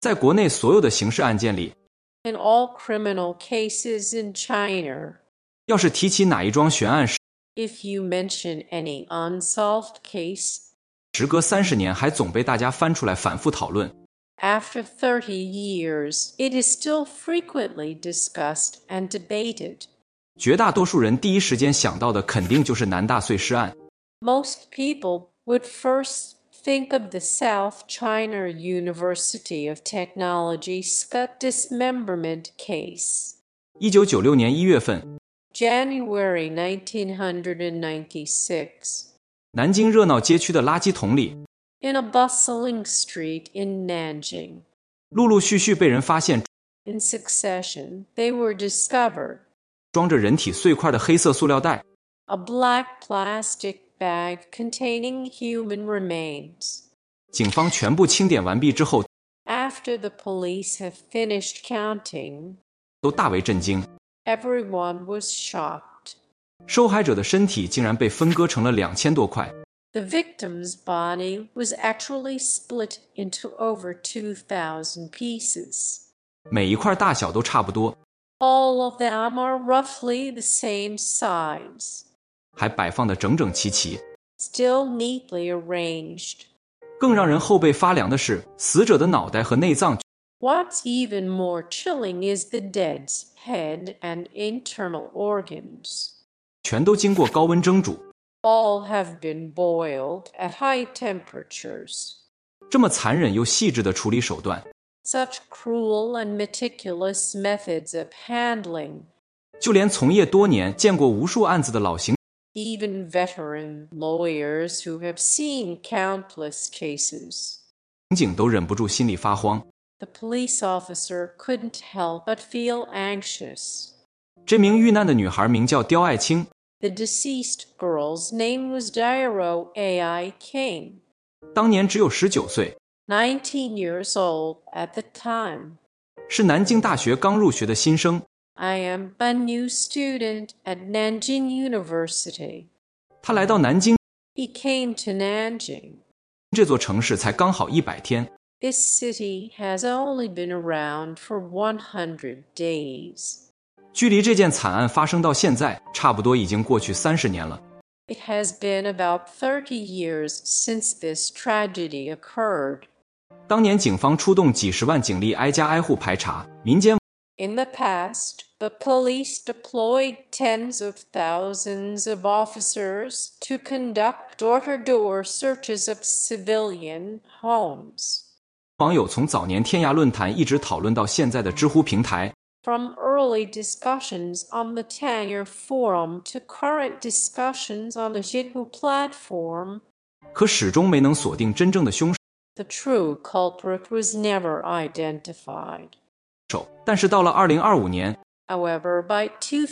在国内所有的刑事案件里， In all criminal cases in China, 要是提起哪一桩悬案， if you mention any unsolved case, 时隔30年还总被大家翻出来反复讨论。 after 30 years, it is still frequently discussed and debated. 绝大多数人第一时间想到的肯定就是南大碎尸案。 Most people would first think of the South China University of Technology skull dismemberment case. 1996年1月份， January 1996. 南京热闹街区的垃圾桶里， In a bustling street in Nanjing. 陆陆续续被人发现 In succession, they were discovered. 装着人体碎块的黑色塑料袋， A black plastic bag containing human remains. 警方全部清点完毕之后， After the police have finished counting, 都大为震惊。 everyone was shocked. 受害者的身体竟然被分割成了2000多块， The victim's body was actually split into over 2,000 pieces. 每一块大小都差不多， All of them are roughly the same size, 还摆放得整整齐齐。 still neatly arranged. 更让人后背发凉的是，死者的脑袋和内脏 What's even more chilling is the dead's head and internal organs. 全都经过高温蒸煮。 All have been boiled at high temperatures. 这么残忍又细致的处理手段， Such cruel and meticulous methods of handling. 就连从业多年、见过无数案子的老刑 Even veteran lawyers who have seen countless cases. 警都忍不住心里发慌。 The police officer couldn't help but feel anxious. 这名遇难的女孩名叫刁爱青， The deceased girl's name was Dairo A.I. King, 当年只有19岁， 19 years old at the time. 是南京大学刚入学的新生。 I am a new student at Nanjing University. 她来到南京 He came to Nanjing. 这座城市才刚好100天， This city has only been around for 100 days. 距离这件惨案发生到现在，差不多已经过去30年了。 It has been about 30 years since this tragedy occurred. 当年警方出动几10万警力挨家挨户排查，民间 In the past, the police deployed tens of thousands of officers to conduct door-to-door searches of civilian homes. 网友从早年天涯论坛一直讨论到现在的知乎平台， From early discussions on the Tanyer Forum to current discussions on the Zhihu platform, 可始终没能锁定真正的凶 the true culprit was never identified. 手。但是到了2025年， However, by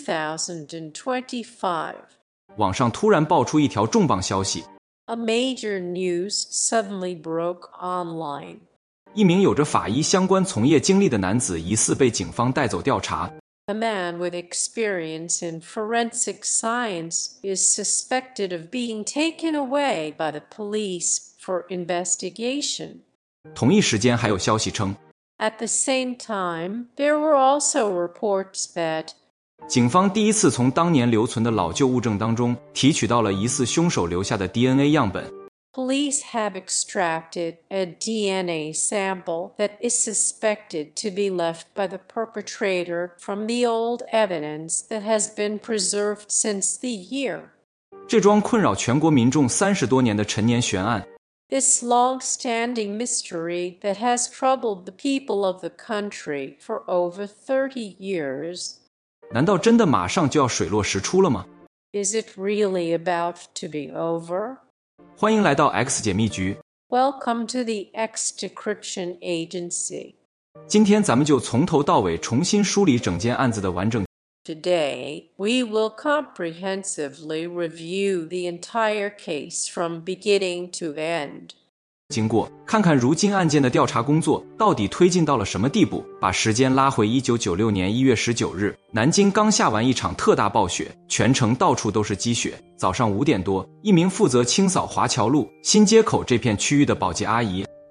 2025, 网上突然爆出一条重磅消息， a major news suddenly broke online. 一名有着法医相关从业经历的男子疑似被警方带走调查。 A man with experience in forensic science is suspected of being taken away by the police for investigation. 同一时间还有消息称， At the same time, there were also reports that 警方第一次从当年留存的老旧物证当中提取到了疑似凶手留下的 DNA 样本。 police have extracted a DNA sample that is suspected to be left by the perpetrator from the old evidence that has been preserved since the year. 这桩困扰全国民众30多年的陈年悬案， This long-standing mystery that has troubled the people of the country for over 30 years, 难道真的马上就要水落石出了吗？ is it really about to be over? 欢迎来到 X 解密局， Welcome to the X Decryption Agency. 今天咱们就从头到尾重新梳理整件案子的完整。 Today, we will comprehensively review the entire case from beginning to end. 经过看看如今案件的调查工作到底推进到了什么地步，把时间拉回1996年1月19日，南京刚下完一场特大暴雪，全城到处都是积雪。早上5点多，一名负责清扫华侨路、新街口这片区域的保洁阿姨，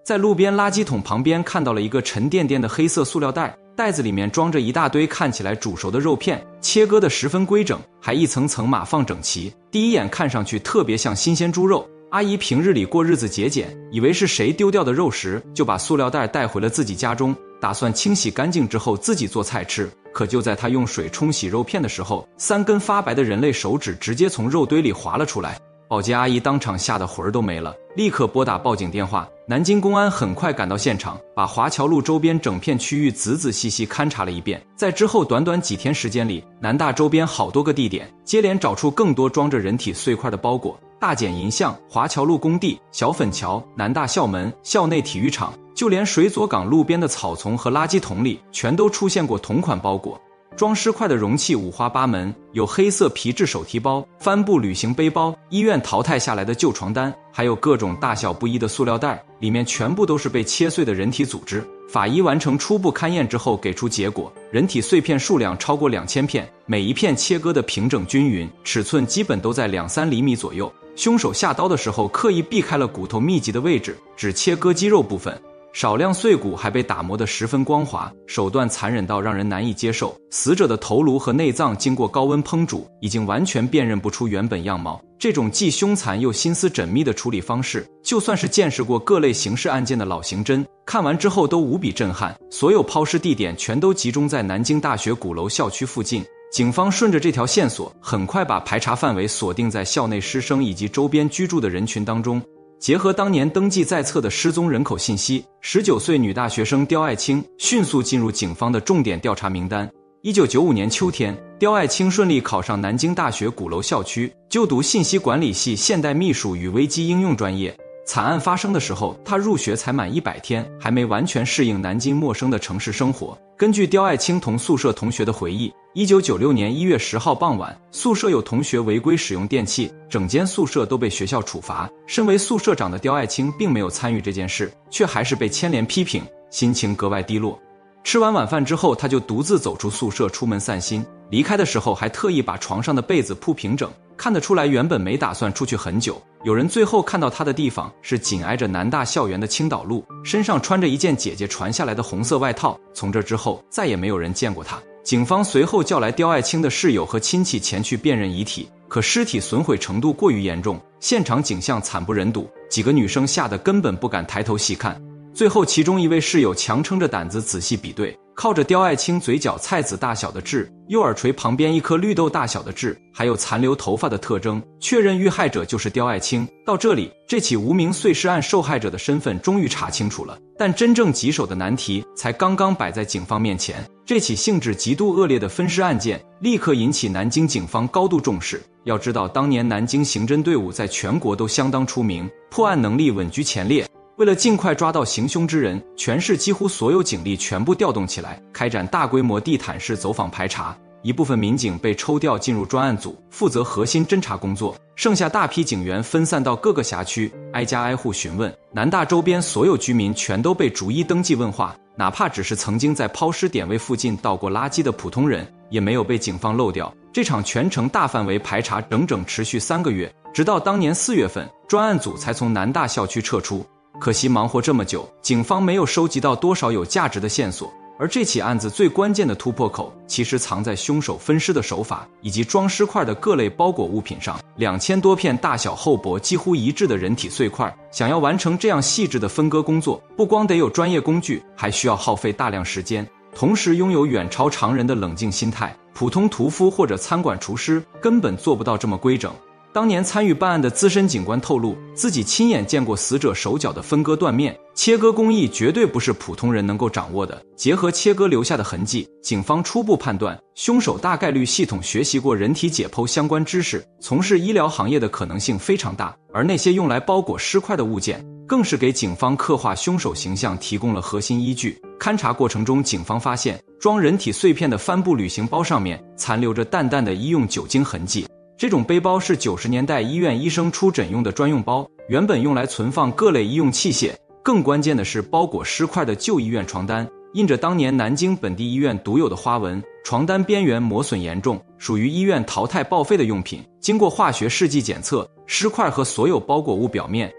在路边垃圾桶旁边看到了一个沉甸甸的黑色塑料袋，袋子里面装着一大堆看起来煮熟的肉片，切割得十分规整，还一层层码放整齐，第一眼看上去特别像新鲜猪肉。阿姨平日里过日子节俭，以为是谁丢掉的肉食，就把塑料袋带回了自己家中，打算清洗干净之后自己做菜吃。可就在她用水冲洗肉片的时候，3根发白的人类手指直接从肉堆里滑了出来。保洁阿姨当场吓得魂儿都没了，立刻拨打报警电话。南京公安很快赶到现场，把华侨路周边整片区域仔仔细细勘察了一遍。在之后短短几天时间里，南大周边好多个地点接连找出更多装着人体碎块的包裹。大简银巷、华侨路工地、小粉桥、南大校门、校内体育场，就连水左港路边的草丛和垃圾桶里，全都出现过同款包裹。装尸块的容器五花八门，有黑色皮质手提包、帆布旅行背包、医院淘汰下来的旧床单，还有各种大小不一的塑料袋，里面全部都是被切碎的人体组织。法医完成初步勘验之后给出结果，人体碎片数量超过2000片，每一片切割的平整均匀，尺寸基本都在2-3厘米左右。凶手下刀的时候刻意避开了骨头密集的位置，只切割肌肉部分。少量碎骨还被打磨得十分光滑，手段残忍到让人难以接受。死者的头颅和内脏经过高温烹煮，已经完全辨认不出原本样貌。这种既凶残又心思缜密的处理方式，就算是见识过各类刑事案件的老刑侦，看完之后都无比震撼。所有抛尸地点全都集中在南京大学鼓楼校区附近。警方顺着这条线索，很快把排查范围锁定在校内师生以及周边居住的人群当中。结合当年登记在册的失踪人口信息，19岁女大学生刁爱青迅速进入警方的重点调查名单。1995年秋天，刁爱青顺利考上南京大学鼓楼校区，就读信息管理系现代秘书与危机应用专业。惨案发生的时候，她入学才满100天，还没完全适应南京陌生的城市生活。根据刁爱青同宿舍同学的回忆，1996年1月10号傍晚，宿舍有同学违规使用电器，整间宿舍都被学校处罚。身为宿舍长的刁爱青并没有参与这件事，却还是被牵连批评，心情格外低落。吃完晚饭之后，他就独自走出宿舍出门散心，离开的时候还特意把床上的被子铺平整，看得出来原本没打算出去很久。有人最后看到他的地方是紧挨着南大校园的青岛路，身上穿着一件姐姐传下来的红色外套。从这之后再也没有人见过他。警方随后叫来刁爱青的室友和亲戚前去辨认遗体，可尸体损毁程度过于严重，现场景象惨不忍睹，几个女生吓得根本不敢抬头细看。最后其中一位室友强撑着胆子仔细比对，靠着刁爱青嘴角菜籽大小的痣、右耳垂旁边一颗绿豆大小的痣，还有残留头发的特征，确认遇害者就是刁爱青。到这里，这起无名碎尸案受害者的身份终于查清楚了，但真正棘手的难题才刚刚摆在警方面前。这起性质极度恶劣的分尸案件立刻引起南京警方高度重视。要知道，当年南京刑侦队伍在全国都相当出名，破案能力稳居前列。为了尽快抓到行凶之人，全市几乎所有警力全部调动起来，开展大规模地毯式走访排查。一部分民警被抽调进入专案组，负责核心侦查工作，剩下大批警员分散到各个辖区，挨家挨户询问。南大周边所有居民全都被逐一登记问话，哪怕只是曾经在抛尸点位附近倒过垃圾的普通人，也没有被警方漏掉。这场全程大范围排查整整持续3个月，直到当年4月份，专案组才从南大校区撤出。可惜忙活这么久，警方没有收集到多少有价值的线索，而这起案子最关键的突破口其实藏在凶手分尸的手法以及装尸块的各类包裹物品上。2000多片大小厚薄几乎一致的人体碎块，想要完成这样细致的分割工作，不光得有专业工具，还需要耗费大量时间，同时拥有远超常人的冷静心态。普通屠夫或者餐馆厨师根本做不到这么规整。当年参与办案的资深警官透露，自己亲眼见过死者手脚的分割断面，切割工艺绝对不是普通人能够掌握的。结合切割留下的痕迹，警方初步判断，凶手大概率系统学习过人体解剖相关知识，从事医疗行业的可能性非常大。而那些用来包裹尸块的物件，更是给警方刻画凶手形象提供了核心依据。勘查过程中，警方发现装人体碎片的帆布旅行包上面残留着淡淡的医用酒精痕迹。这种背包是90年代医院医生出诊用的专用包，原本用来存放各类医用器械。更关键的是，包裹尸块的旧医院床单印着当年南京本地医院独有的花纹，床单边缘磨损严重，属于医院淘汰报废的用品。经过化学试剂检测，尸块和所有包裹物表面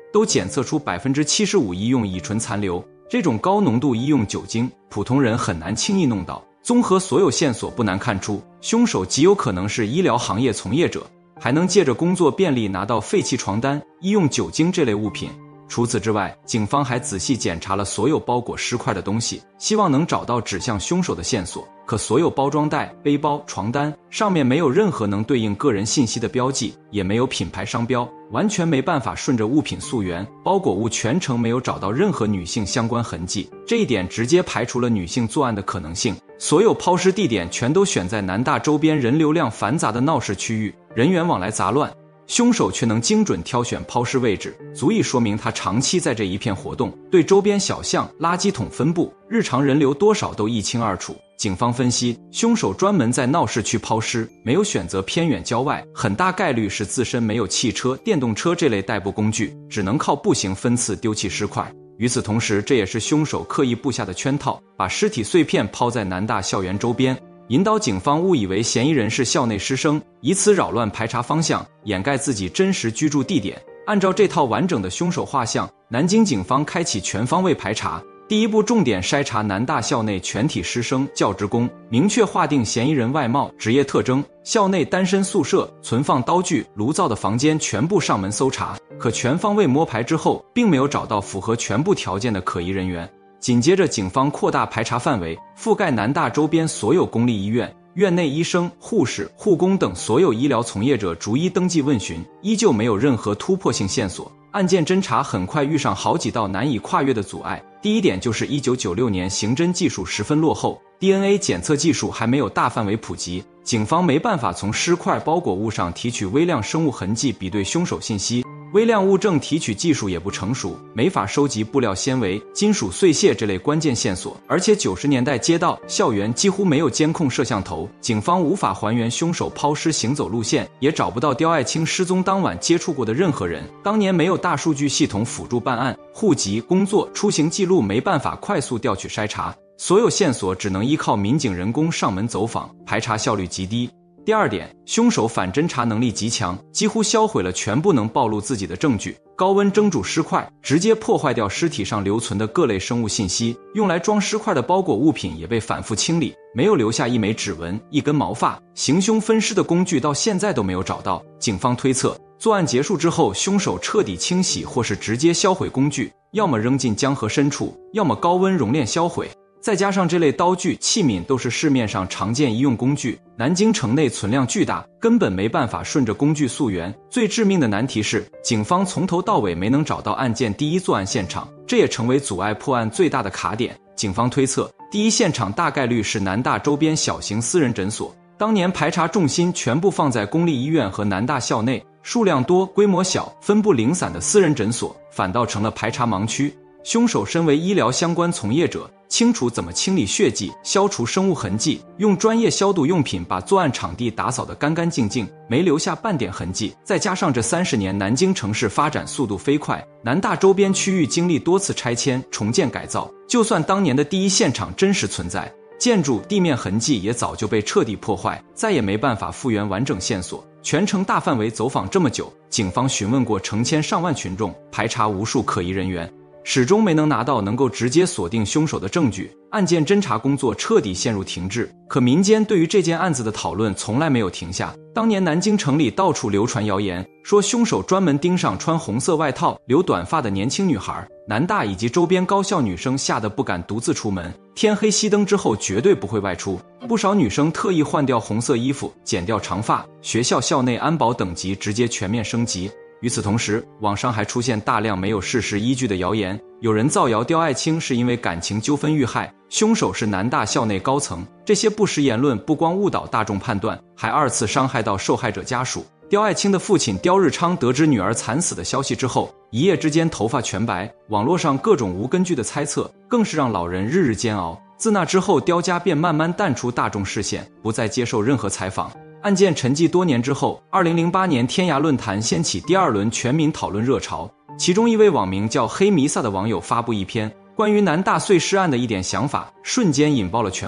都检测出 75% 医用乙醇残留，这种高浓度医用酒精，普通人很难轻易弄到。综合所有线索，不难看出，凶手极有可能是医疗行业从业者，还能借着工作便利拿到废弃床单、医用酒精这类物品。除此之外，警方还仔细检查了所有包裹尸块的东西，希望能找到指向凶手的线索。可所有包装袋、背包、床单上面没有任何能对应个人信息的标记，也没有品牌商标，完全没办法顺着物品溯源。包裹物全程没有找到任何女性相关痕迹，这一点直接排除了女性作案的可能性。所有抛尸地点全都选在南大周边人流量繁杂的闹市区域，人员往来杂乱。凶手却能精准挑选抛尸位置，足以说明他长期在这一片活动，对周边小巷、垃圾桶分布、日常人流多少都一清二楚。警方分析，凶手专门在闹市区抛尸，没有选择偏远郊外，很大概率是自身没有汽车、电动车这类代步工具，只能靠步行分次丢弃尸块。与此同时，这也是凶手刻意布下的圈套，把尸体碎片抛在南大校园周边，引导警方误以为嫌疑人是校内师生，以此扰乱排查方向，掩盖自己真实居住地点。按照这套完整的凶手画像，南京警方开启全方位排查。第一步，重点筛查南大校内全体师生、教职工，明确划定嫌疑人外貌、职业特征。校内单身宿舍、存放刀具、炉灶的房间全部上门搜查，可全方位摸排之后，并没有找到符合全部条件的可疑人员。紧接着，警方扩大排查范围，覆盖南大周边所有公立医院，院内医生、护士、护工等所有医疗从业者逐一登记问询，依旧没有任何突破性线索。案件侦查很快遇上好几道难以跨越的阻碍。第一点就是1996年刑侦技术十分落后， DNA 检测技术还没有大范围普及，警方没办法从尸块包裹物上提取微量生物痕迹比对凶手信息，微量物证提取技术也不成熟，没法收集布料纤维、金属碎屑这类关键线索。而且90年代街道、校园几乎没有监控摄像头，警方无法还原凶手抛尸行走路线，也找不到刁爱青失踪当晚接触过的任何人。当年没有大数据系统辅助办案，户籍、工作、出行记录没办法快速调取筛查，所有线索只能依靠民警人工上门走访，排查效率极低。第二点，凶手反侦查能力极强，几乎销毁了全部能暴露自己的证据。高温蒸煮尸块，直接破坏掉尸体上留存的各类生物信息，用来装尸块的包裹物品也被反复清理，没有留下一枚指纹、一根毛发。行凶分尸的工具到现在都没有找到。警方推测，作案结束之后，凶手彻底清洗或是直接销毁工具，要么扔进江河深处，要么高温熔炼销毁。再加上这类刀具、器皿都是市面上常见医用工具，南京城内存量巨大，根本没办法顺着工具溯源。最致命的难题是，警方从头到尾没能找到案件第一作案现场，这也成为阻碍破案最大的卡点。警方推测，第一现场大概率是南大周边小型私人诊所。当年排查重心全部放在公立医院和南大校内，数量多、规模小、分布零散的私人诊所，反倒成了排查盲区。凶手身为医疗相关从业者，清楚怎么清理血迹、消除生物痕迹，用专业消毒用品把作案场地打扫得干干净净，没留下半点痕迹。再加上这30年南京城市发展速度飞快，南大周边区域经历多次拆迁、重建改造，就算当年的第一现场真实存在，建筑、地面痕迹也早就被彻底破坏，再也没办法复原完整线索。全程大范围走访这么久，警方询问过成千上万群众，排查无数可疑人员，始终没能拿到能够直接锁定凶手的证据，案件侦查工作彻底陷入停滞。可民间对于这件案子的讨论从来没有停下。当年南京城里到处流传谣言，说凶手专门盯上穿红色外套、留短发的年轻女孩，南大以及周边高校女生吓得不敢独自出门，天黑熄灯之后绝对不会外出。不少女生特意换掉红色衣服，剪掉长发，学校校内安保等级直接全面升级。与此同时，网上还出现大量没有事实依据的谣言，有人造谣刁爱青是因为感情纠纷遇害，凶手是南大校内高层。这些不实言论不光误导大众判断，还二次伤害到受害者家属。刁爱青的父亲刁日昌得知女儿惨死的消息之后，一夜之间头发全白，网络上各种无根据的猜测更是让老人日日煎熬。自那之后，刁家便慢慢淡出大众视线，不再接受任何采访。案件沉寂多年之后，2008年天涯论坛掀起第二轮全民讨论热潮，其中一位网名叫黑弥撒的网友发布一篇关于南大碎尸案的一点想法，瞬间引爆了全网。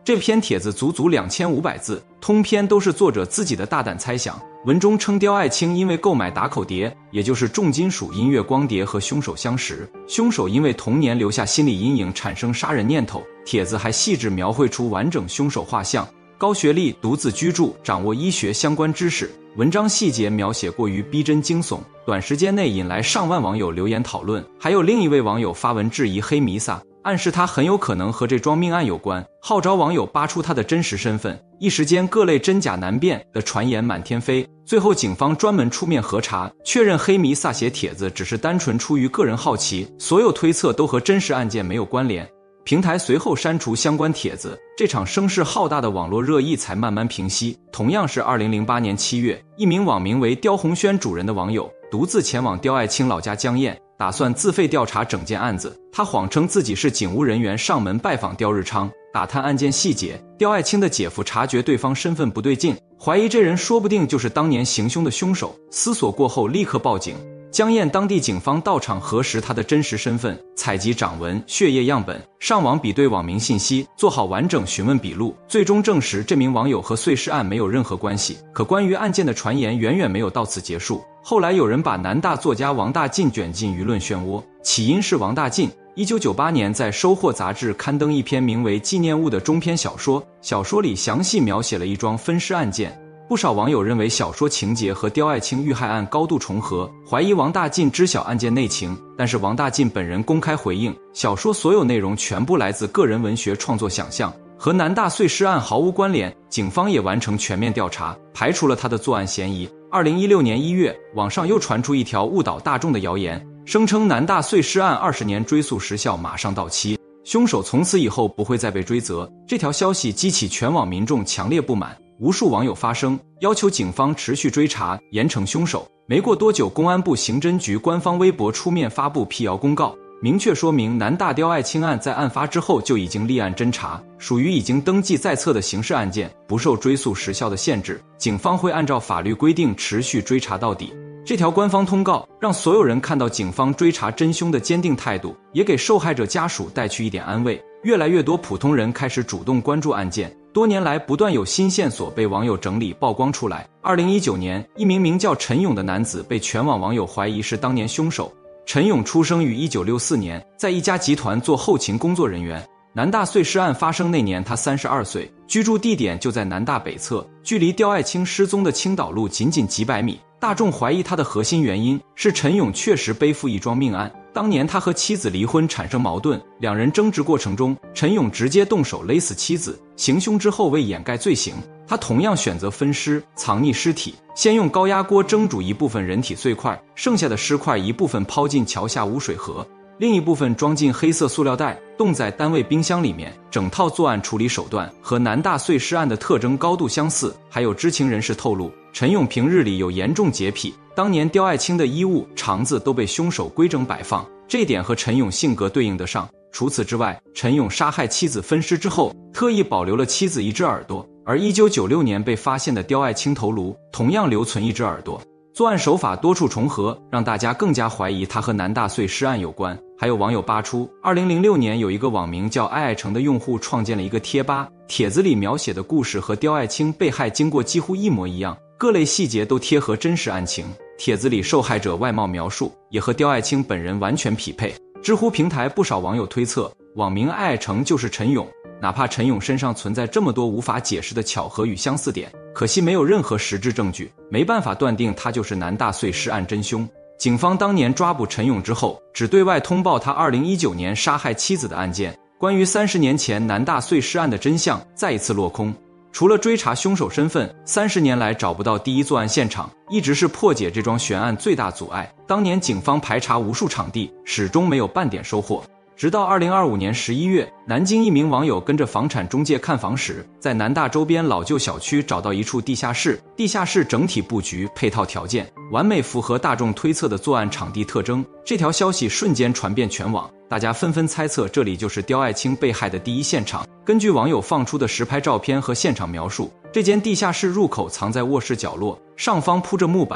这篇帖子足足2500字，通篇都是作者自己的大胆猜想。文中称刁爱青因为购买打口碟，也就是重金属音乐光碟和凶手相识，凶手因为童年留下心理阴影产生杀人念头。帖子还细致描绘出完整凶手画像，高学历，独自居住，掌握医学相关知识。文章细节描写过于逼真惊悚，短时间内引来上万网友留言讨论。还有另一位网友发文质疑黑弥撒，暗示他很有可能和这桩命案有关，号召网友扒出他的真实身份。一时间各类真假难辨的传言满天飞，最后警方专门出面核查，确认黑弥撒写帖子只是单纯出于个人好奇，所有推测都和真实案件没有关联。平台随后删除相关帖子，这场声势浩大的网络热议才慢慢平息。同样是2008年7月，一名网名为刁红轩主人的网友独自前往刁爱青老家江堰，打算自费调查整件案子。他谎称自己是警务人员上门拜访刁日昌，打探案件细节。刁爱青的姐夫察觉对方身份不对劲，怀疑这人说不定就是当年行凶的凶手，思索过后立刻报警。江堰当地警方到场核实他的真实身份，采集掌纹、血液样本，上网比对网民信息，做好完整询问笔录，最终证实这名网友和碎尸案没有任何关系。可关于案件的传言远远没有到此结束，后来有人把南大作家王大进卷进舆论漩涡，起因是王大进1998年在《收获》杂志刊登一篇名为《纪念物》的中篇小说，小说里详细描写了一桩分尸案件。不少网友认为小说情节和刁爱青遇害案高度重合，怀疑王大进知晓案件内情，但是王大进本人公开回应，小说所有内容全部来自个人文学创作想象，和南大碎尸案毫无关联。警方也完成全面调查，排除了他的作案嫌疑。2016年1月，网上又传出一条误导大众的谣言，声称南大碎尸案20年追诉时效马上到期，凶手从此以后不会再被追责。这条消息激起全网民众强烈不满，无数网友发声，要求警方持续追查，严惩凶手。没过多久，公安部刑侦局官方微博出面发布辟谣公告，明确说明南大刁爱青案在案发之后就已经立案侦查，属于已经登记在册的刑事案件，不受追诉时效的限制，警方会按照法律规定持续追查到底。这条官方通告让所有人看到警方追查真凶的坚定态度，也给受害者家属带去一点安慰。越来越多普通人开始主动关注案件，多年来不断有新线索被网友整理曝光出来。2019年，一名名叫陈勇的男子被全网网友怀疑是当年凶手。陈勇出生于1964年，在一家集团做后勤工作人员。南大碎尸案发生那年他32岁，居住地点就在南大北侧，距离刁爱青失踪的青岛路仅仅几百米。大众怀疑他的核心原因是陈勇确实背负一桩命案。当年他和妻子离婚产生矛盾，两人争执过程中，陈勇直接动手勒死妻子，行凶之后为掩盖罪行，他同样选择分尸藏匿尸体，先用高压锅蒸煮一部分人体碎块，剩下的尸块一部分抛进桥下污水河，另一部分装进黑色塑料袋，冻在单位冰箱里面。整套作案处理手段和南大碎尸案的特征高度相似。还有知情人士透露，陈勇平日里有严重洁癖，当年刁爱青的衣物、肠子都被凶手规整摆放，这点和陈勇性格对应得上。除此之外，陈勇杀害妻子分尸之后，特意保留了妻子一只耳朵，而1996年被发现的刁爱青头颅同样留存一只耳朵。作案手法多处重合，让大家更加怀疑他和南大碎尸案有关。还有网友扒出，2006年有一个网名叫爱爱成的用户创建了一个贴吧，帖子里描写的故事和刁爱青被害经过几乎一模一样，各类细节都贴合真实案情。帖子里受害者外貌描述也和刁爱青本人完全匹配。知乎平台不少网友推测，网名爱爱成就是陈勇。哪怕陈勇身上存在这么多无法解释的巧合与相似点，可惜没有任何实质证据，没办法断定他就是南大碎尸案真凶。警方当年抓捕陈勇之后，只对外通报他2019年杀害妻子的案件，关于30年前南大碎尸案的真相再一次落空。除了追查凶手身份，30年来找不到第一作案现场，一直是破解这桩悬案最大阻碍。当年警方排查无数场地，始终没有半点收获。直到2025年11月，南京一名网友跟着房产中介看房时，在南大周边老旧小区找到一处地下室，地下室整体布局、配套条件完美符合大众推测的作案场地特征。这条消息瞬间传遍全网，大家纷纷猜测这里就是刁爱青被害的第一现场。根据网友放出的实拍照片和现场描述，这间地下室入口藏在卧室角落，上方铺着木板，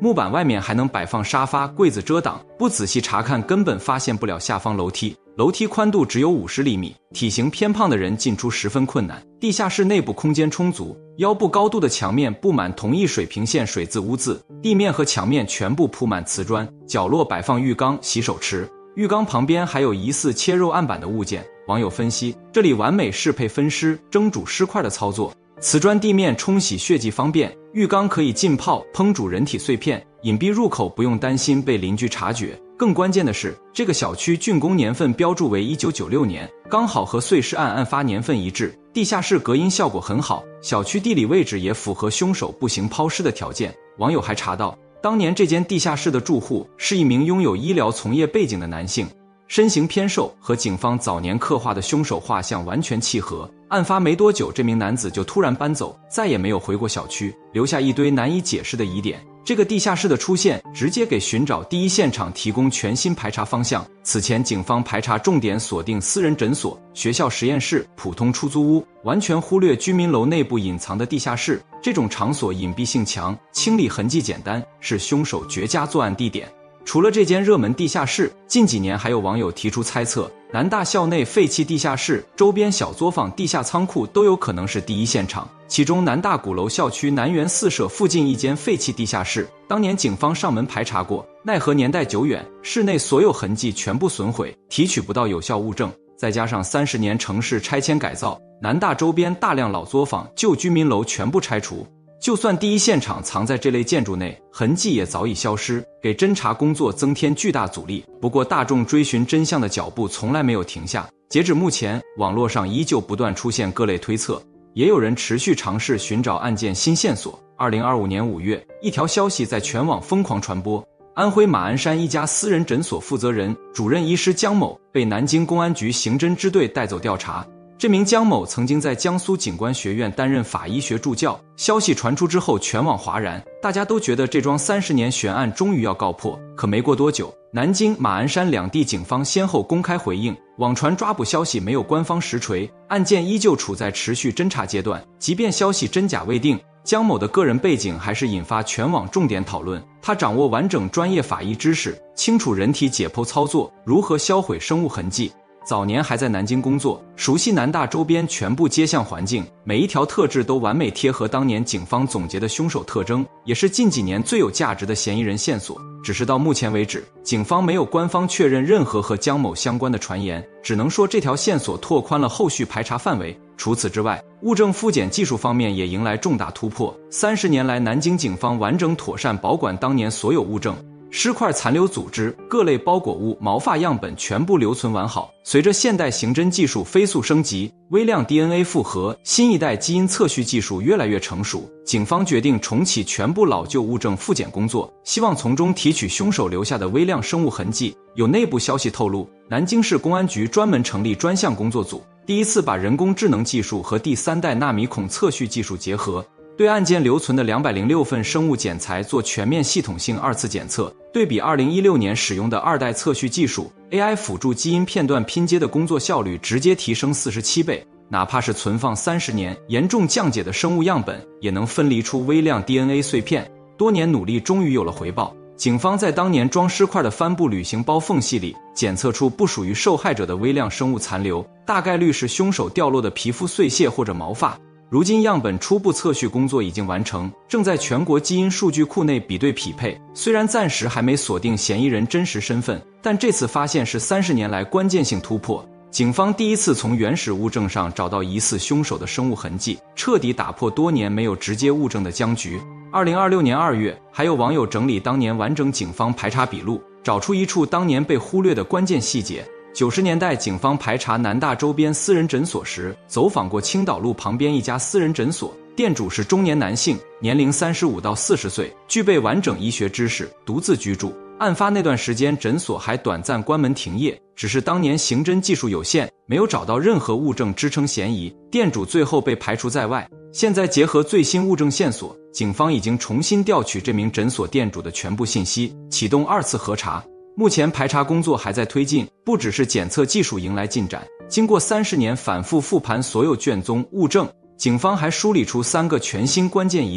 木板外面还能摆放沙发、柜子遮挡，不仔细查看根本发现不了下方楼梯。楼梯宽度只有50厘米，体型偏胖的人进出十分困难。地下室内部空间充足，腰部高度的墙面布满同一水平线水渍污渍，地面和墙面全部铺满瓷砖，角落摆放浴缸、洗手池，浴缸旁边还有疑似切肉案板的物件。网友分析，这里完美适配分尸、蒸煮尸块的操作。瓷砖地面冲洗血迹方便，浴缸可以浸泡、烹煮人体碎片，隐蔽入口不用担心被邻居察觉。更关键的是，这个小区竣工年份标注为1996年，刚好和碎尸案案发年份一致。地下室隔音效果很好，小区地理位置也符合凶手步行抛尸的条件。网友还查到，当年这间地下室的住户是一名拥有医疗从业背景的男性，身形偏瘦，和警方早年刻画的凶手画像完全契合。案发没多久，这名男子就突然搬走，再也没有回过小区，留下一堆难以解释的疑点。这个地下室的出现，直接给寻找第一现场提供全新排查方向。此前警方排查重点锁定私人诊所、学校实验室、普通出租屋，完全忽略居民楼内部隐藏的地下室。这种场所隐蔽性强，清理痕迹简单，是凶手绝佳作案地点。除了这间热门地下室，近几年还有网友提出猜测，南大校内废弃地下室、周边小作坊、地下仓库都有可能是第一现场。其中南大鼓楼校区南园四舍附近一间废弃地下室，当年警方上门排查过，奈何年代久远，室内所有痕迹全部损毁，提取不到有效物证。再加上30年城市拆迁改造，南大周边大量老作坊、旧居民楼全部拆除，就算第一现场藏在这类建筑内，痕迹也早已消失，给侦查工作增添巨大阻力。不过大众追寻真相的脚步从来没有停下，截止目前，网络上依旧不断出现各类推测，也有人持续尝试寻找案件新线索。2025年5月，一条消息在全网疯狂传播，安徽马鞍山一家私人诊所负责人、主任医师姜某被南京公安局刑侦支队带走调查。这名姜某曾经在江苏警官学院担任法医学助教，消息传出之后全网哗然，大家都觉得这桩30年悬案终于要告破。可没过多久，南京、马鞍山两地警方先后公开回应，网传抓捕消息没有官方实锤，案件依旧处在持续侦查阶段。即便消息真假未定，姜某的个人背景还是引发全网重点讨论。他掌握完整专业法医知识，清楚人体解剖操作，如何销毁生物痕迹。早年还在南京工作，熟悉南大周边全部街巷环境，每一条特质都完美贴合当年警方总结的凶手特征，也是近几年最有价值的嫌疑人线索。只是到目前为止，警方没有官方确认任何和姜某相关的传言，只能说这条线索拓宽了后续排查范围。除此之外，物证复检技术方面也迎来重大突破。30年来，南京警方完整妥善保管当年所有物证，尸块残留组织、各类包裹物、毛发样本全部留存完好。随着现代刑侦技术飞速升级，微量 DNA 复合、新一代基因测序技术越来越成熟，警方决定重启全部老旧物证复检工作，希望从中提取凶手留下的微量生物痕迹。有内部消息透露，南京市公安局专门成立专项工作组，第一次把人工智能技术和第3代纳米孔测序技术结合，对案件留存的206份生物检材做全面系统性2次检测，对比2016年使用的2代测序技术， AI 辅助基因片段拼接的工作效率直接提升47倍，哪怕是存放30年严重降解的生物样本，也能分离出微量 DNA 碎片。多年努力终于有了回报，警方在当年装尸块的帆布旅行包缝隙里检测出不属于受害者的微量生物残留，大概率是凶手掉落的皮肤碎屑或者毛发。如今样本初步测序工作已经完成，正在全国基因数据库内比对匹配。虽然暂时还没锁定嫌疑人真实身份，但这次发现是30年来关键性突破。警方第一次从原始物证上找到疑似凶手的生物痕迹，彻底打破多年没有直接物证的僵局。2026年2月，还有网友整理当年完整警方排查笔录，找出一处当年被忽略的关键细节。90年代，警方排查南大周边私人诊所时，走访过青岛路旁边一家私人诊所，店主是中年男性，年龄35到40岁，具备完整医学知识，独自居住。案发那段时间，诊所还短暂关门停业，只是当年刑侦技术有限，没有找到任何物证支撑嫌疑，店主最后被排除在外。现在结合最新物证线索，警方已经重新调取这名诊所店主的全部信息，启动2次核查。目前排查工作还在推进，不只是检测技术迎来进展，经过30年反复复盘所有卷宗物证，警方还梳理出3个全新关键疑点。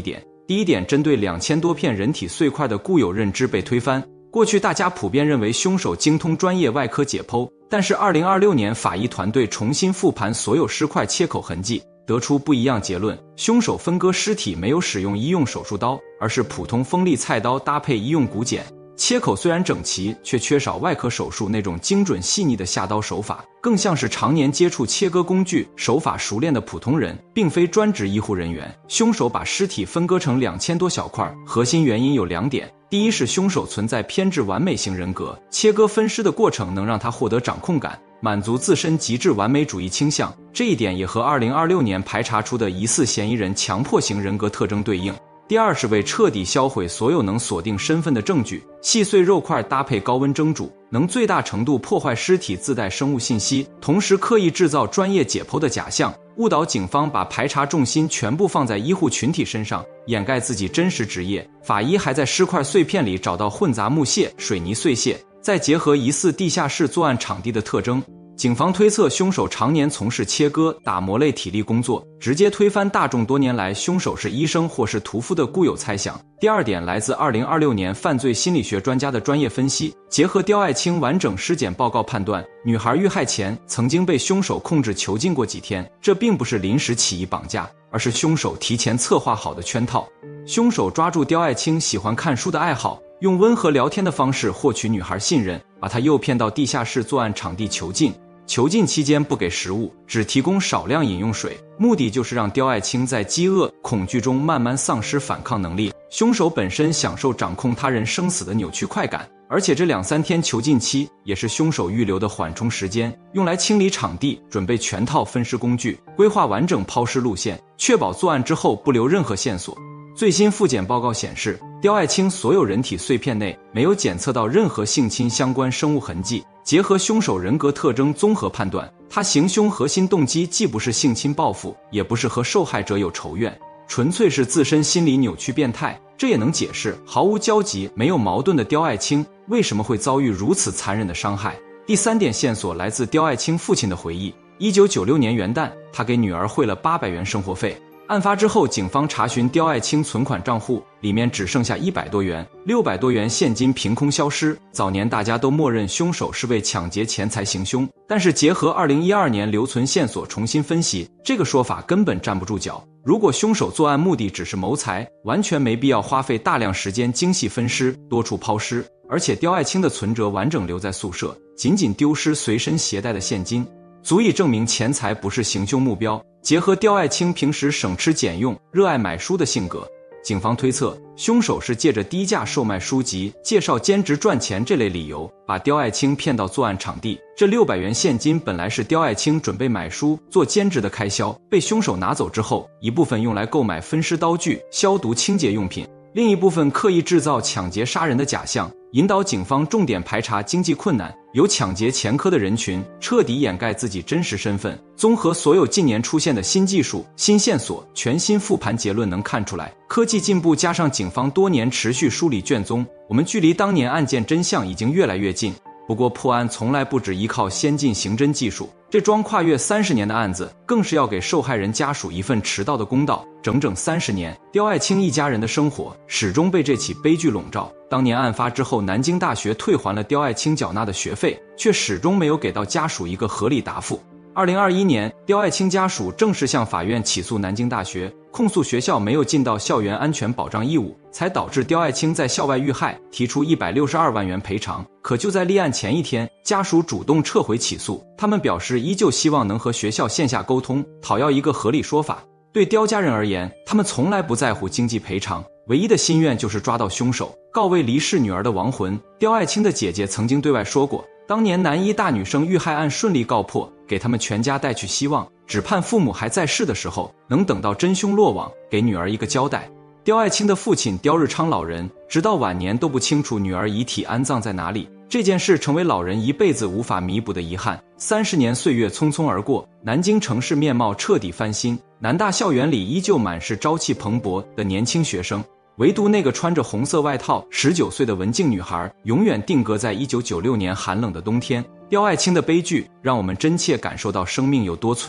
第一点，针对2000多片人体碎块的固有认知被推翻。过去大家普遍认为凶手精通专业外科解剖，但是2026年法医团队重新复盘所有尸块切口痕迹，得出不一样结论。凶手分割尸体没有使用医用手术刀，而是普通锋利菜刀搭配医用骨剪。切口虽然整齐，却缺少外科手术那种精准细腻的下刀手法，更像是常年接触切割工具、手法熟练的普通人，并非专职医护人员。凶手把尸体分割成2000多小块，核心原因有2点。第一是凶手存在偏执完美型人格，切割分尸的过程能让他获得掌控感，满足自身极致完美主义倾向，这一点也和2026年排查出的疑似嫌疑人强迫型人格特征对应。第二是为彻底销毁所有能锁定身份的证据，细碎肉块搭配高温蒸煮，能最大程度破坏尸体自带生物信息，同时刻意制造专业解剖的假象，误导警方把排查重心全部放在医护群体身上，掩盖自己真实职业。法医还在尸块碎片里找到混杂木屑、水泥碎屑，再结合疑似地下室作案场地的特征，警方推测凶手常年从事切割、打磨类体力工作，直接推翻大众多年来凶手是医生或是屠夫的固有猜想。第二点来自2026年犯罪心理学专家的专业分析，结合刁爱青完整尸检报告判断，女孩遇害前曾经被凶手控制囚禁过几天，这并不是临时起意绑架，而是凶手提前策划好的圈套。凶手抓住刁爱青喜欢看书的爱好，用温和聊天的方式获取女孩信任，把她诱骗到地下室作案场地囚禁。囚禁期间不给食物，只提供少量饮用水，目的就是让刁爱青在饥饿、恐惧中慢慢丧失反抗能力。凶手本身享受掌控他人生死的扭曲快感，而且这2-3天囚禁期也是凶手预留的缓冲时间，用来清理场地，准备全套分尸工具，规划完整抛尸路线，确保作案之后不留任何线索。最新复检报告显示，刁爱青所有人体碎片内没有检测到任何性侵相关生物痕迹，结合凶手人格特征综合判断，他行凶核心动机既不是性侵报复，也不是和受害者有仇怨，纯粹是自身心理扭曲变态。这也能解释毫无交集、没有矛盾的刁爱青为什么会遭遇如此残忍的伤害。第3点线索来自刁爱青父亲的回忆，1996年元旦，他给女儿汇了800元生活费。案发之后，警方查询刁爱青存款账户，里面只剩下100多元，600多元现金凭空消失。早年大家都默认凶手是为抢劫钱财行凶，但是结合2012年留存线索重新分析，这个说法根本站不住脚。如果凶手作案目的只是谋财，完全没必要花费大量时间精细分尸、多处抛尸，而且刁爱青的存折完整留在宿舍，仅仅丢失随身携带的现金，足以证明钱财不是行凶目标。结合刁爱青平时省吃俭用、热爱买书的性格，警方推测凶手是借着低价售卖书籍、介绍兼职赚钱这类理由，把刁爱青骗到作案场地。这600元现金本来是刁爱青准备买书、做兼职的开销，被凶手拿走之后，一部分用来购买分尸刀具、消毒清洁用品，另一部分刻意制造抢劫杀人的假象，引导警方重点排查经济困难、有抢劫前科的人群，彻底掩盖自己真实身份。综合所有近年出现的新技术、新线索，全新复盘结论能看出来，科技进步加上警方多年持续梳理卷宗，我们距离当年案件真相已经越来越近。不过破案从来不只依靠先进刑侦技术，这桩跨越30年的案子更是要给受害人家属一份迟到的公道。整整30年，刁爱青一家人的生活始终被这起悲剧笼罩。当年案发之后，南京大学退还了刁爱青缴纳的学费，却始终没有给到家属一个合理答复。2021年，刁爱青家属正式向法院起诉南京大学，控诉学校没有尽到校园安全保障义务，才导致刁爱青在校外遇害，提出162万元赔偿。可就在立案前一天，家属主动撤回起诉，他们表示依旧希望能和学校线下沟通，讨要一个合理说法。对刁家人而言，他们从来不在乎经济赔偿，唯一的心愿就是抓到凶手，告慰离世女儿的亡魂。刁爱青的姐姐曾经对外说过，当年男一大女生遇害案顺利告破，给他们全家带去希望，只盼父母还在世的时候，能等到真凶落网，给女儿一个交代。刁爱青的父亲刁日昌老人，直到晚年都不清楚女儿遗体安葬在哪里，这件事成为老人一辈子无法弥补的遗憾。30年岁月匆匆而过，南京城市面貌彻底翻新，南大校园里依旧满是朝气蓬勃的年轻学生，唯独那个穿着红色外套19岁的文静女孩，永远定格在1996年寒冷的冬天。刁爱青的悲剧让我们真切感受到生命有多脆弱，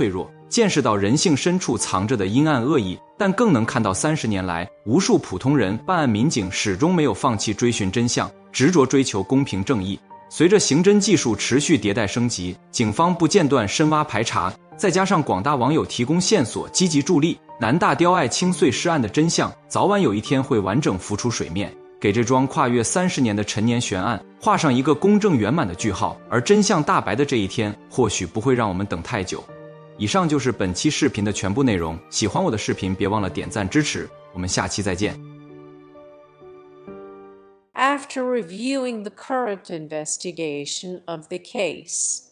见识到人性深处藏着的阴暗恶意，但更能看到30年来无数普通人、办案民警始终没有放弃追寻真相，执着追求公平正义。随着刑侦技术持续迭代升级，警方不间断深挖排查，再加上广大网友提供线索，积极助力，南大刁爱青碎尸案的真相，早晚有一天会完整浮出水面，给这桩跨越30年的陈年悬案画上一个公正圆满的句号。而真相大白的这一天，或许不会让我们等太久。以上就是本期视频的全部内容，喜欢我的视频别忘了点赞支持，我们下期再见。 After reviewing the current investigation of the case,